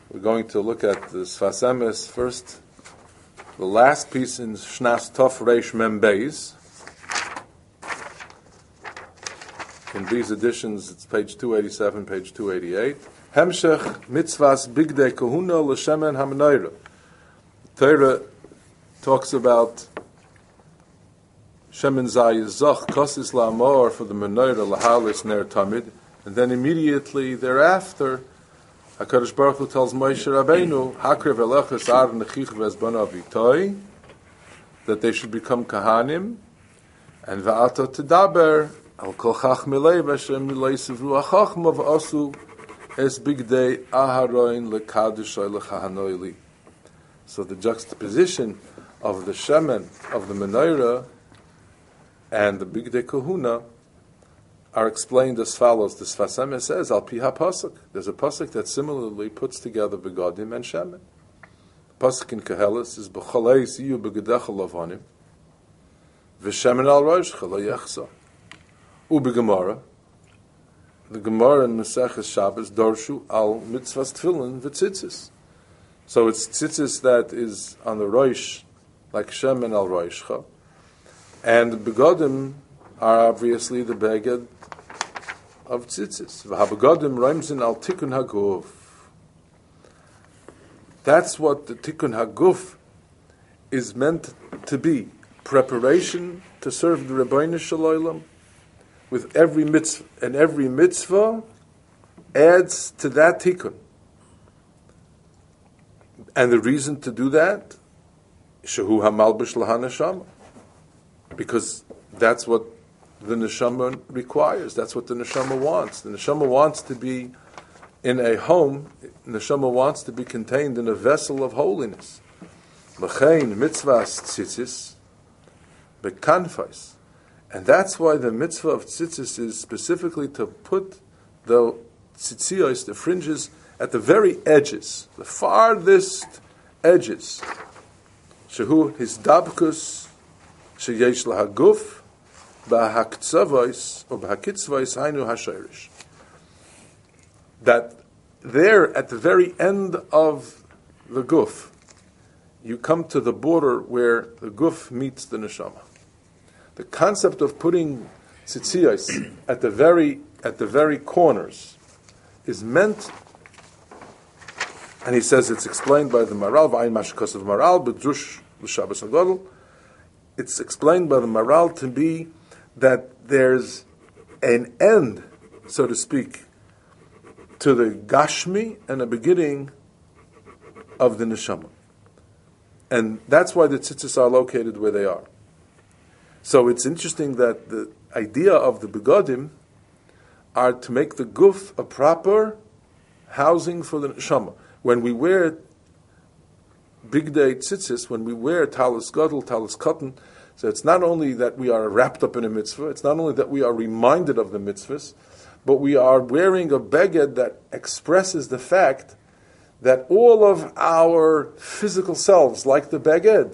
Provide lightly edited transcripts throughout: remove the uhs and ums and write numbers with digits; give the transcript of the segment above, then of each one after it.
We're going to look at the Sfas Emes first, the last piece in Shnas Tov Reish Mem Beis. In these editions, it's page 287, page 288. Hemshech mitzvahs bigdei kahuna l'shemen hamenayra. Torah talks about shemen zayizach kosis la'amor for the menorah lahalis ner tamid, and then immediately thereafter, HaKadosh Baruch Hu tells Moshe Rabbeinu, Hakrev elechas ar nechich v'ezbana avitoi, that they should become kahanim, and va'ata tedaber al kol chachmilei v'ashem milei sivru achachma v'asu es bigdei aharoin lekadushay lechahanoili. So the juxtaposition of the shemen, of the menorah, and the bigdei kahuna are explained as follows. The Sfas Emes says, Al Piha Pasuk. There's a Pasuk that similarly puts together Begadim and Shemen. Pasuk in Kehelis is B'chalei siyu begedecha lavanim v'shemen al roshcha lo yechsa. U'begemara, the Gemara in Maseches Shabbos Dorshu al mitzvahs tefillin v'tzitzis. So it's tzitzis that is on the rosh, like Shemen al roshcha, and Begadim are obviously the beged of tzitzis. V'habegadim roimzin al tikkun haguf. That's what the tikkun haguf is meant to be. Preparation to serve the Rebbeinu Shalom with every mitzvah. And every mitzvah adds to that tikkun. And the reason to do that, shehu hamalbish lahanashama, because that's what the neshama requires. That's what the neshama wants. The neshama wants to be in a home. The neshama wants to be contained in a vessel of holiness. L'chein mitzvahs tzitzis bekanfais, and that's why the mitzvah of tzitzis is specifically to put the tzitziyos, the fringes, at the very edges, the farthest edges. Shehu hisdabkus sheyesh lahaguf. That there, at the very end of the guf, you come to the border where the guf meets the neshama. The concept of putting tzitziyos at the very corners is meant, and he says it's explained by the Maral, V'ayin mashikos of Maral, b'drush l'Shabbos HaGadol. It's explained by the Maral to be that there's an end, so to speak, to the Gashmi and a beginning of the Neshama. And that's why the tzitzis are located where they are. So it's interesting that the idea of the Begadim are to make the guf a proper housing for the Neshama. When we wear bigdei tzitzis, when we wear talis gadol, talis katan, so it's not only that we are wrapped up in a mitzvah, it's not only that we are reminded of the mitzvahs, but we are wearing a beged that expresses the fact that all of our physical selves, like the beged,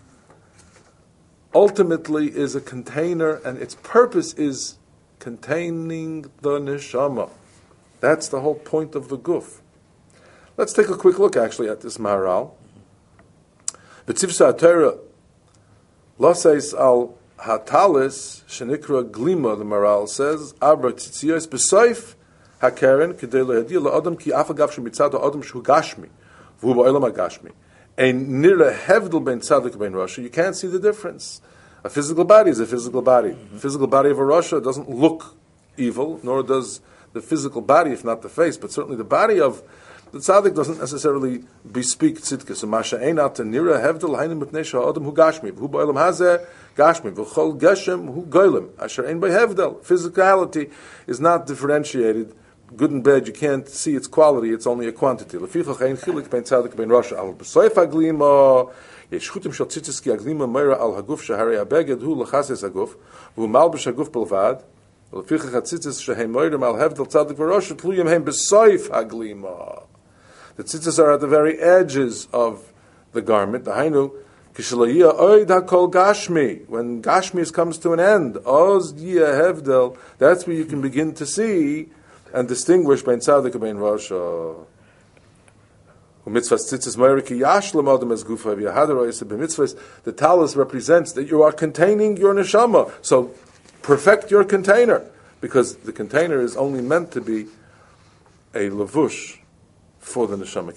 ultimately is a container, and its purpose is containing the neshama. That's the whole point of the guf. Let's take a quick look actually at this Maharal. B'tzivsa Torah Loseis al hatalis shenikra glima, the Maral says, Abra tzitziyos b'soif hakeren k'dei lehadir la'adam ki afagav shemitzad ha'adam shu gashmi v'hu ba'olam ha'gashmi ein nira hevdel ben tzadik ben rasha. You can't see the difference. A physical body is a physical body. The physical body of a rasha doesn't look evil, nor does the physical body, if not the face, but certainly the body of the tzaddik doesn't necessarily bespeak tzidka. So masha einat nira hevdel haynim mitnesha adam hu gashmi v'hu ba'olam hazeh gashmi v'chol geshem hu goylem asher ein by hevdel. Physicality is not differentiated. Good and bad, you can't see its quality. It's only a quantity. Lefichach ein chilik ben tzaddik ben rasha al b'soif haglima yesh chutim shel tzitzis ki haglima meira al haguf shehari habeged hu lechases haguf v'hu malbish haguf belvad lefichach hatzitzis shehem meira al hevdel tzaddik ben rasha tluyim hem b'soif haglima. The tzitzis are at the very edges of the garment. The hainu kishalayia oid hakol gashmi. When gashmi comes to an end, oz yia hevdel. That's where you can begin to see and distinguish ben tzaddik and ben rasha. The talus represents that you are containing your neshama. So perfect your container, because the container is only meant to be a levush for the neshama.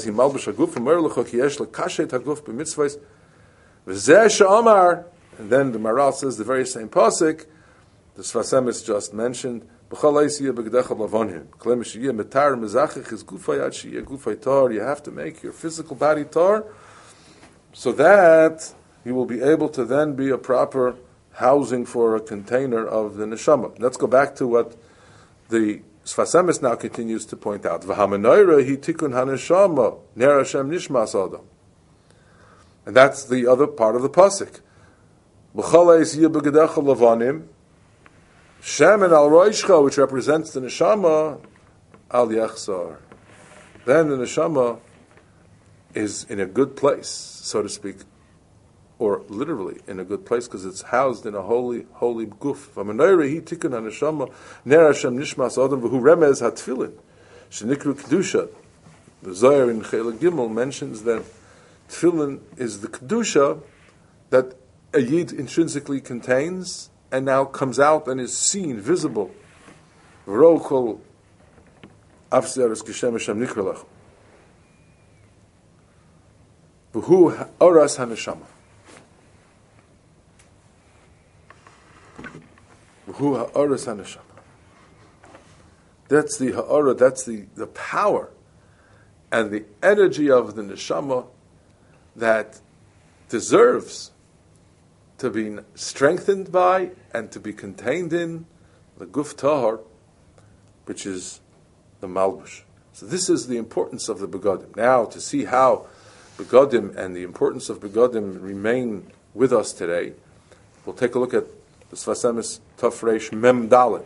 And then the Maral says the very same pasuk the Sfas Emes just mentioned. You have to make your physical body tar, so that you will be able to then be a proper housing for a container of the neshama. Let's go back to what the Sfas Emes now continues to point out. And that's the other part of the pasuk. Shemen al roishcha, which represents the neshama, al yachzar. Then the neshama is in a good place, so to speak, or literally in a good place, because it's housed in a holy guf. V'manayre hi tikkun haneshama ner Hashem nishmas adam v'hu remez hatfilin shenikru kedusha. The Zohar in Chelik Gimel mentions that tefillin is the kedusha that a yid intrinsically contains, and now comes out and is seen, visible. V'rokol afseres kishem Hashem nikralach. V'hu oras haneshama. V'hu ha'oras haneshama. That's the ha'ora, that's the power and the energy of the neshama that deserves to be strengthened by and to be contained in the guf tahar, which is the malbush. So this is the importance of the begadim. Now, to see how begadim and the importance of begadim remain with us today, we'll take a look at the Sfas Emes Tafresh Mem Dalet.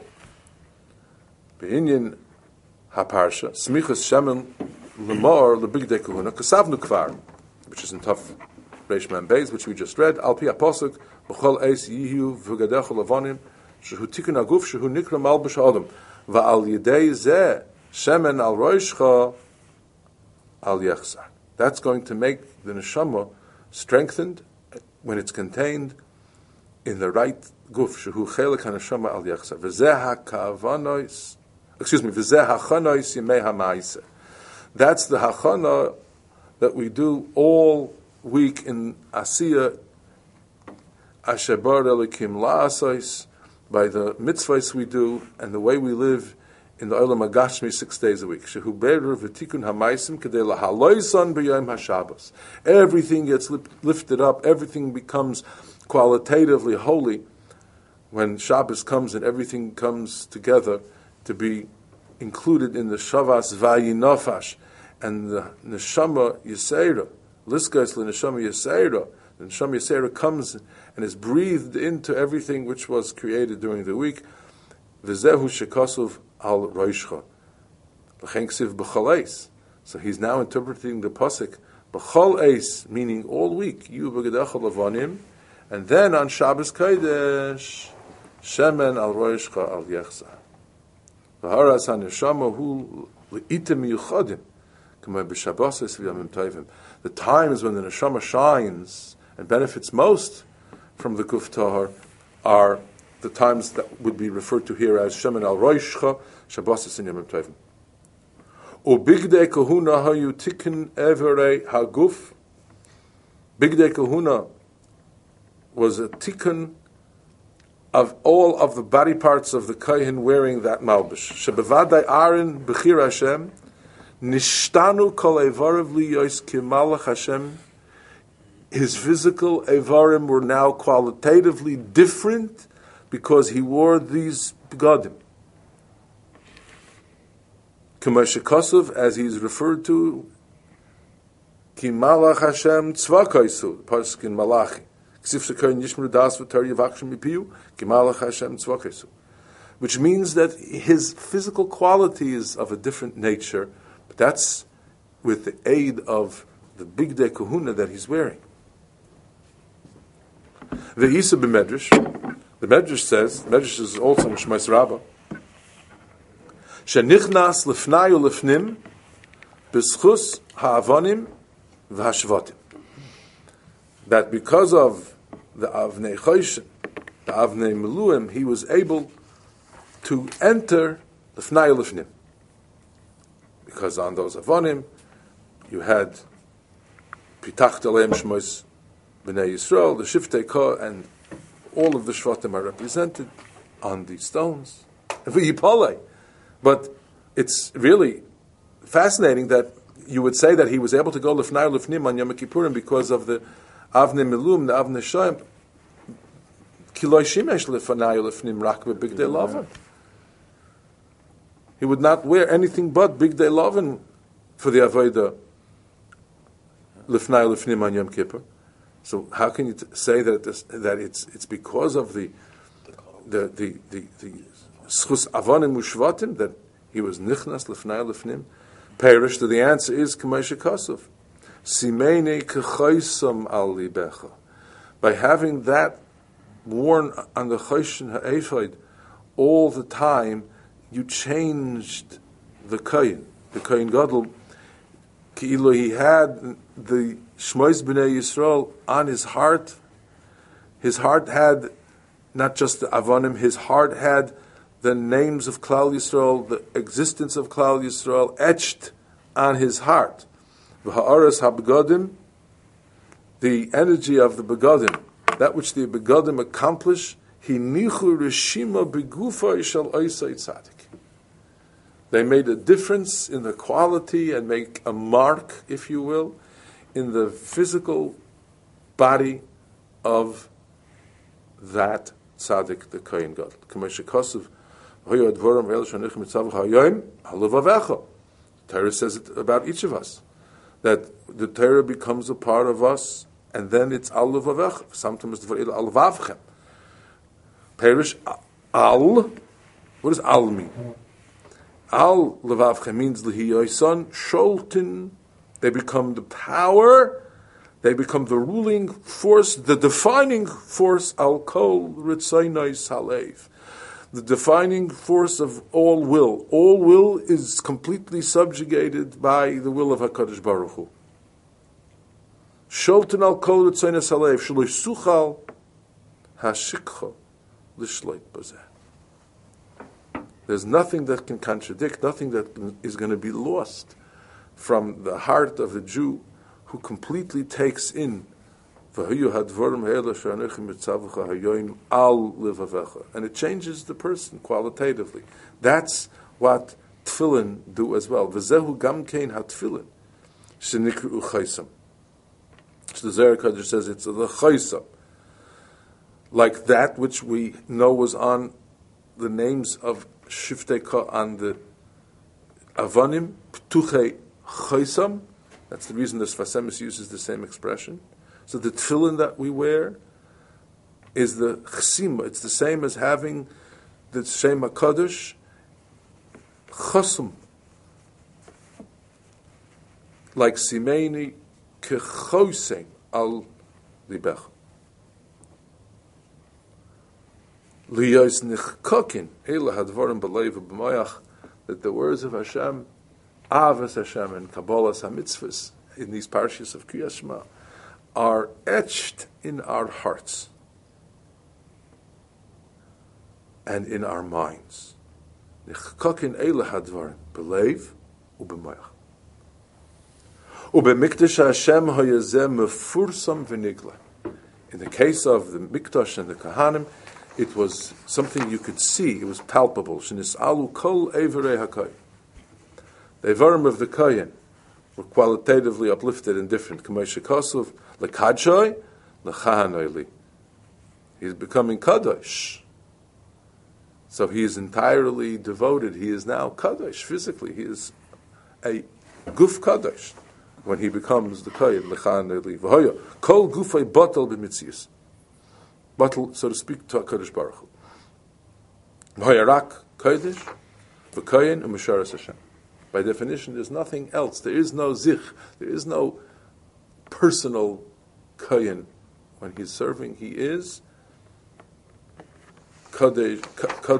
Be'inyan haparsha smichas shemen lemar lebigdei kahuna kasavnu kvar, which is in Taf Reish Mem Beis, which we just read. Al pi apasuk b'chol eis yihu v'gadechu lavanim shehu tikun aguf shehu nikra malbush adam va'al yedei zeh shemen al roishcha al yechzar. That's going to make the neshama strengthened when it's contained in the right guf shehu chelik haneshama al yechzar v'zeh hakavanois. Excuse me, v'zeh hachanois yimei ha'ma'aseh. That's the hachana that we do all week in Asiya Ashebar Elikim La'asais, by the mitzvahs we do and the way we live in the Olam HaGashmi 6 days a week. Shehu Be'er v'tikun ha'maisim k'dei lahaloisan b'yom ha'Shabbos. Everything gets lifted up, everything becomes qualitatively holy when Shabbos comes, and everything comes together to be included in the Shavas Vayinofash and the Neshama Yisera. Liskais l'Neshama Yisera. The Neshama Yisera comes and is breathed into everything which was created during the week. V'zehu shekasuv al roishcha. V'chen ksiv b'chol eis. So he's now interpreting the pasuk b'chol eis, meaning all week. You b'gedecha lavanim, and then on Shabbos Kodesh, shemen al roishcha al yechza. V'haras haneshama hu le'itim yuchadim. The times when the neshama shines and benefits most from the guf tahar are the times that would be referred to here as shemen al roishcha Shabbos and Yom Tovim. Ubigdei kahuna hayu tikkun everei haguf. Bigdei kahuna was a tikkun of all of the body parts of the kohen wearing that malbish. Shebevadai Aaron b'chir Hashem. Nishtanu kol evarav liyos kimalach Hashem. His physical evarim were now qualitatively different because he wore these begadim. K'moshe Kosov, as he is referred to, kimalach Hashem tzvakaisu, pasuk in Malachi. Ksif shekoyin yishmru das v'tar yivachshem mipiyu, kimalach Hashem tzvakaisu. Which means that his physical quality is of a different nature. But that's with the aid of the bigdei kahuna that he's wearing. The Isa b'Medrash, the Medrash says, the Medrash is also in Shmais Rabbah, shenichnas lefnai ulefnim B'schus ha'avonim v'hashvatim. That because of the Avnei Choshen, the Avnei Meluim, he was able to enter the Fnai Lifnim. Because on those Avonim, you had Pitach Aleim Shmos B'nai Yisrael, the Shiftei Ko, and all of the Shvatim are represented on these stones. But it's really fascinating that you would say that he was able to go Lifnai Lifnim on Yom Kippurim because of the Avnei Melum, the Avnei Shoyim, Kiloi Shimesh Lifnai Lifnim Rak B'Big Day Lavan. He would not wear anything but Big Day Lavan for the Avodah Lifnai Lifnim on Yom Kippur. So how can you say that it's because of the Schus Avonim Ushvatim that he was Nichnas Lifnai Lifnim? Perish, the answer is K'moshe Kosov. Simene K'choisam Al Libecha. By having that worn on the Choshen Ha'ephod all the time, you changed the Kohen Gadol. Ki'ilu, he had the Shmois B'nai Yisrael on his heart. His heart had not just the Avonim, his heart had the names of Klal Yisrael, the existence of Klal Yisrael etched on his heart. V'ha'aras ha'begodim, the energy of the begodim, that which the begodim accomplish, hinichu reshima begufa shel oisei tzadik. They made a difference in the quality and make a mark, if you will, in the physical body of that tzaddik, the Kohen Gadol. K'moshe Kosov, Torah says it about each of us, that the Torah becomes a part of us, and then it's al levavech. Sometimes it's al levavchem. Perish al. What does al mean? Al levavchem means lihiyoson sholtin. They become the power. They become the ruling force, the defining force. Al kol ritzaynai salev. The defining force of all will. All will is completely subjugated by the will of HaKadosh Baruch Hu. Sholten al kol ritzaynai salev shloy suchal hashikcha l'shloit bazeh. There's nothing that can contradict, nothing that is going to be lost from the heart of the Jew who completely takes in and it changes the person qualitatively. That's what tefillin do as well. V'zehu gam kein hatfillin shenikru chaysam. So the Zohar Kodesh says it's the chaysam, like that which we know was on the names of Shiftei Ka on the Avonim, Ptuchei Chaysam. That's the reason the Sfas Emes uses the same expression. So the tefillin that we wear is the chsima. It's the same as having the Shem HaKadosh chasum, like simeni kechosem al libech. Liyos nichkokin ela hadvarim b'leiv b'mayach, that the words of Hashem, Avas Hashem and Kabbalas HaMitzvahs in these parshas of Kriyas Shema are etched in our hearts and in our minds. Nichkokin ela hadvarim b'leiv u'b'mayach. U'b'mikdash Hashem hayazeh mefursam v'nigla. In the case of the Mikdash and the Kahanim, it was something you could see. It was palpable. Shenisalu kol evarei hakohen. The Evarim of the Kohen were qualitatively uplifted and different. K'moshe Kosov lekadshoi lechahanoi. He's becoming kadosh. So he is entirely devoted. He is now kadosh physically. He is a guf kadosh when he becomes the Kohen lechahanoi. V'hoya kol gufay batal b'mitzias. Batal, so to speak, to HaKadosh Baruch Hu. V'hoya rak kodesh v'kohen u'misharas Hashem. By definition, there's nothing else. There is no zich. There is no personal kohen. When he's serving, he is kadosh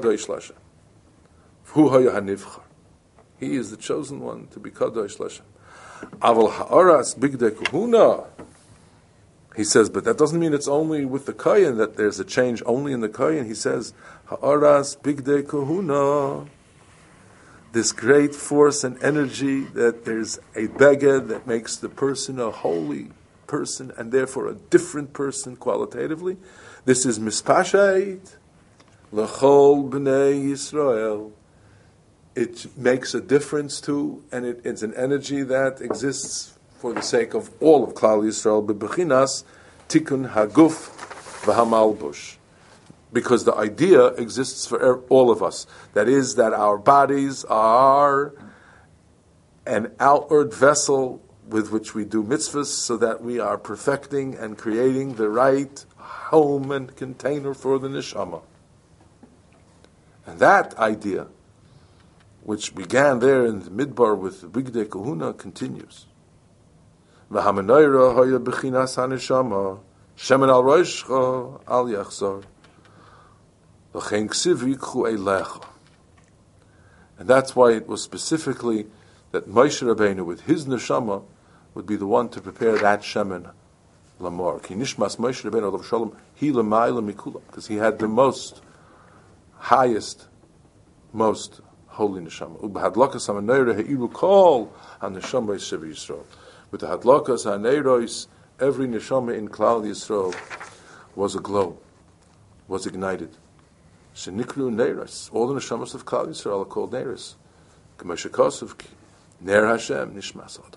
Lashem. He is the chosen one to be kadosh Lashem. Aval ha'aras bigdei kahuna. He says, but that doesn't mean it's only with the kohen that there's a change only in the kohen. He says, ha'aras bigdei kahuna. This great force and energy that there's a beged that makes the person a holy person and therefore a different person qualitatively. This is mispasheit l'chol b'nei Yisrael. It makes a difference to, and it's an energy that exists for the sake of all of Klal Yisrael, bebechinas tikkun haguf v'hamalbush, because the idea exists for all of us. That is, that our bodies are an outward vessel with which we do mitzvahs, so that we are perfecting and creating the right home and container for the neshama. And that idea, which began there in the Midbar with the Bigdei Kahuna, continues. V'hamenayra hoya b'chinas haneshama, shemen al roishcha al yachzor, v'chein ksiv yikchu eilecha. And that's why it was specifically that Moshe Rabbeinu, with his neshama, would be the one to prepare that shemen lamor. Ki nishmas Moshe Rabbeinu alav shalom hi l'mayla mikula, because he had the most highest, most holy neshama. Ubahadlakas hamanayra heiru kol haneshama yisrael Yisrael. With the hadlakas haneiros, every neshama in Klal Yisrael was aglow, was ignited. Shenikru neiros. All the neshamas of Klal Yisrael are called neiros. K'moshe Kosov ner Hashem nishmas adam.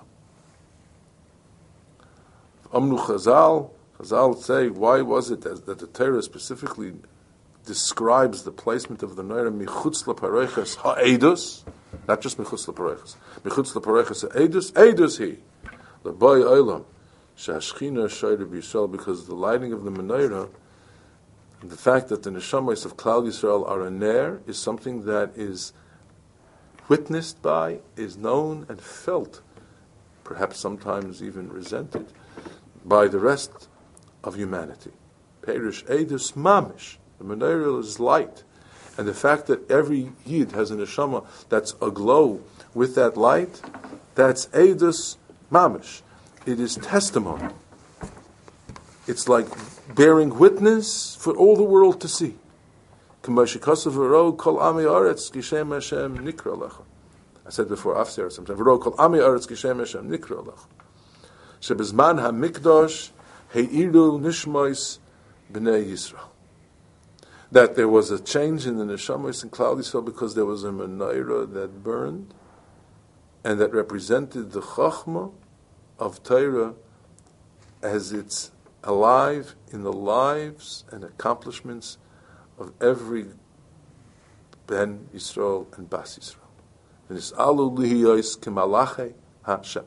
Amnu Chazal say, why was it that the Torah specifically describes the placement of the Neira michutz lapareches ha'edus, not just michutz lapareches, michutz lapareches ha'edus, edus he, l'boy olam, she'ashchina shayre b'Yisrael, because the lighting of the menorah, and the fact that the neshamas of Klal Yisrael are a ner, is something that is witnessed by, is known and felt, perhaps sometimes even resented, by the rest of humanity. Perish edus mamish. The menorah is light, and the fact that every yid has a neshama that's aglow with that light, that's edus mamish. It is testimony. It's like bearing witness for all the world to see. I said before, after sometimes, Shebizman ha-mikdosh heiru nishmois b'nei Yisrael. That there was a change in the neshamos in Klal Yisrael because there was a menorah that burned and that represented the chachma of Torah as it's alive in the lives and accomplishments of every Ben Yisrael and Bas Yisrael. And it's alu lihiyos k'malache Hashem.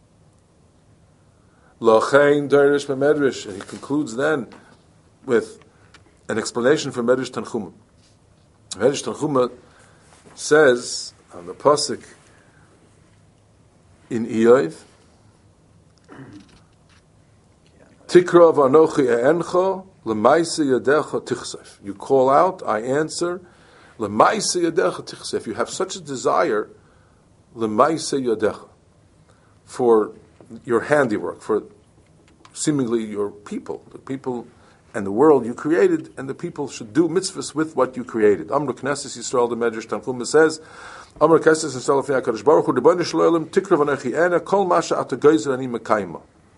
Lochein derish b'medrash, and he concludes then with an explanation for Medrash Tanchuma. Medrash Tanchuma says on the pasuk in Iyov, Tikra v'anochi e'encha l'maisa yadecha tichsef. You call out, I answer. L'maisa yadecha tichsef. You have such a desire, l'maisa yadecha, for your handiwork, for seemingly your people, the people and the world you created, and the people should do mitzvahs with what you created. Amr Knesses Yisrael, the Medrash Tanchuma says, Amr Knesses Yisrael Fnei HaKadosh Baruch Hu, Rebbeinu Shalom, Tikra v'nechi ena, kol masha ata geizer ani mekayma.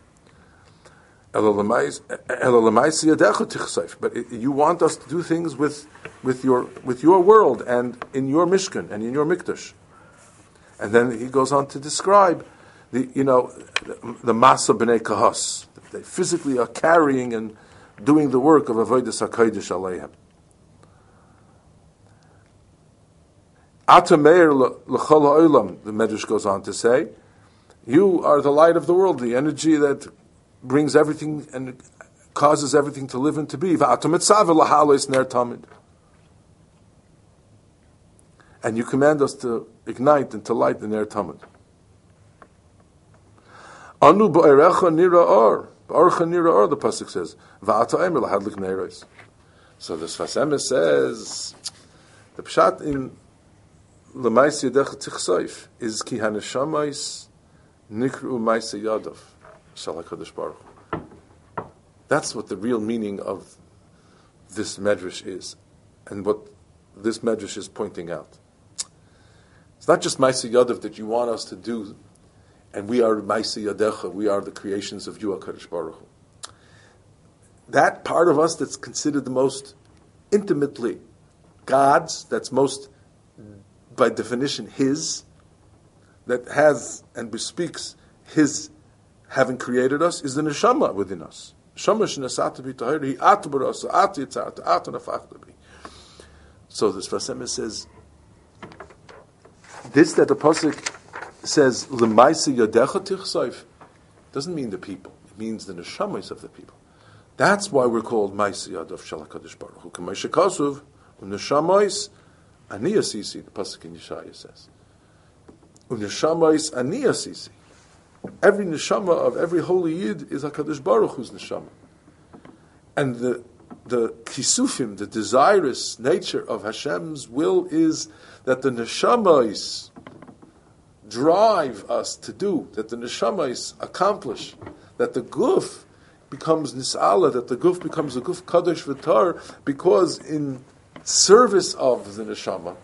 But you want us to do things with your world and in your Mishkan and in your Mikdash. And then he goes on to describe the Masa B'nei Kahas. They physically are carrying and doing the work of Avodas HaKodesh Aleihem. Ata Meir L'chol Ha'olam, the Medrash goes on to say, you are the light of the world, the energy that brings everything and causes everything to live and to be. V'ata Mitzav L'halos Ner Tamid. And you command us to ignite and to light the Ner Tamid. Anu ba'erecha nira or. Ba'erecha nira or, the pasuk says. Va'ata emer lahadlik neiros. So the Sfas Emes says, the pshat in l'mais yadecha tichsoif is ki haneshamais Nikru Maisa Yadav Shal HaKadosh Baruch Hu. That's what the real meaning of this medrash is, and what this medrash is pointing out. It's not just Maisa Yadav that you want us to do, and we are Maisa Yadecha, we are the creations of you, HaKadosh Baruch Hu. That part of us that's considered the most intimately God's, that's most, by definition, His, that has and bespeaks His having created us, is the neshama within us. So this Sfas says, this that the pasuk says l'maisa yadecha tichsaif doesn't mean the people. It means the neshamas of the people. That's why we're called Maisa Yadav Shel HaKadosh Baruch Hu. K'may shekasuv u'neshamas ani asisi. The pasuk in Yeshaya says u'neshamas ani asisi. Every neshama of every holy yid is HaKadosh Baruch Hu's neshama. And the kisufim, the desirous nature of Hashem's will is that the neshamas drive us to do, that the neshamas accomplish, that the guf becomes nis'ala, that the guf becomes a guf kadosh v'tar, because in service of the neshama,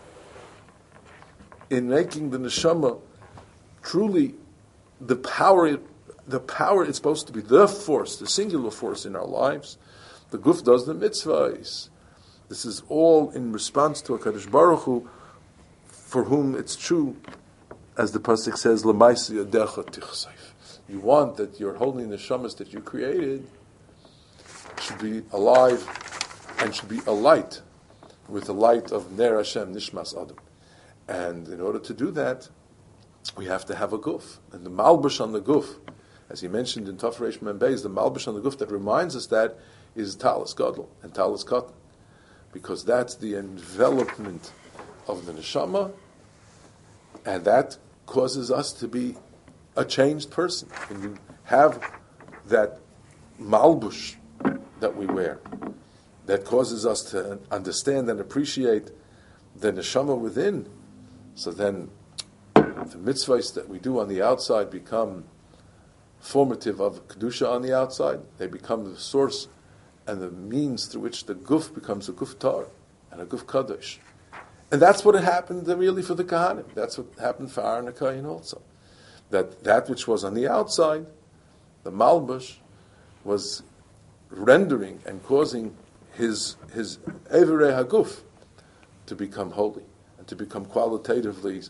in making the neshama truly the power it's supposed to be, the force, the singular force in our lives, the guf does the mitzvahs. This is all in response to HaKadosh Baruch Hu, for whom it's true, as the pasuk says, l'maisa yadecha tichsaif. You want that your holy neshamas that you created should be alive and should be alight with the light of Ner Hashem Nishmas Adam. And in order to do that, we have to have a guf. And the malbush on the guf, as he mentioned in Tov Reish Mem Beis, the malbush on the guf that reminds us that is talis gadol and talis katan, because that's the envelopment of the neshama, and that causes us to be a changed person. When you have that malbush that we wear, that causes us to understand and appreciate the neshama within, so then the mitzvahs that we do on the outside become formative of kedusha on the outside. They become the source and the means through which the guf becomes a guf tar and a guf kadosh. And that's what happened really for the Kahanim. That's what happened for Aaron HaKohen also. That which was on the outside, the malbush, was rendering and causing his Evirei HaGuf to become holy and to become qualitatively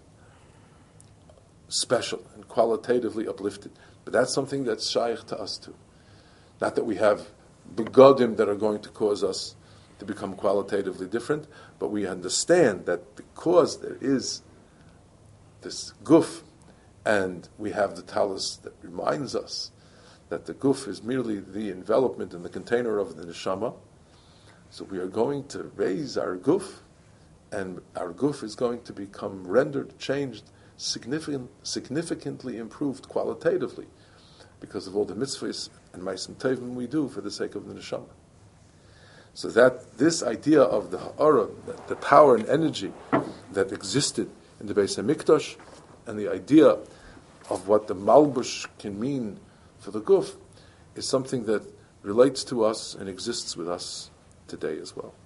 special and qualitatively uplifted. But that's something that's shaykh to us too. Not that we have begodim that are going to cause us to become qualitatively different, but we understand that because there is this guf, and we have the talis that reminds us that the guf is merely the envelopment and the container of the neshama, so we are going to raise our guf, and our guf is going to become rendered, changed, significantly improved qualitatively, because of all the mitzvahs and ma'asim tovim we do for the sake of the neshama. So that this idea of the ha'ara, the power and energy that existed in the Beis HaMikdash, and the idea of what the malbush can mean for the guf, is something that relates to us and exists with us today as well.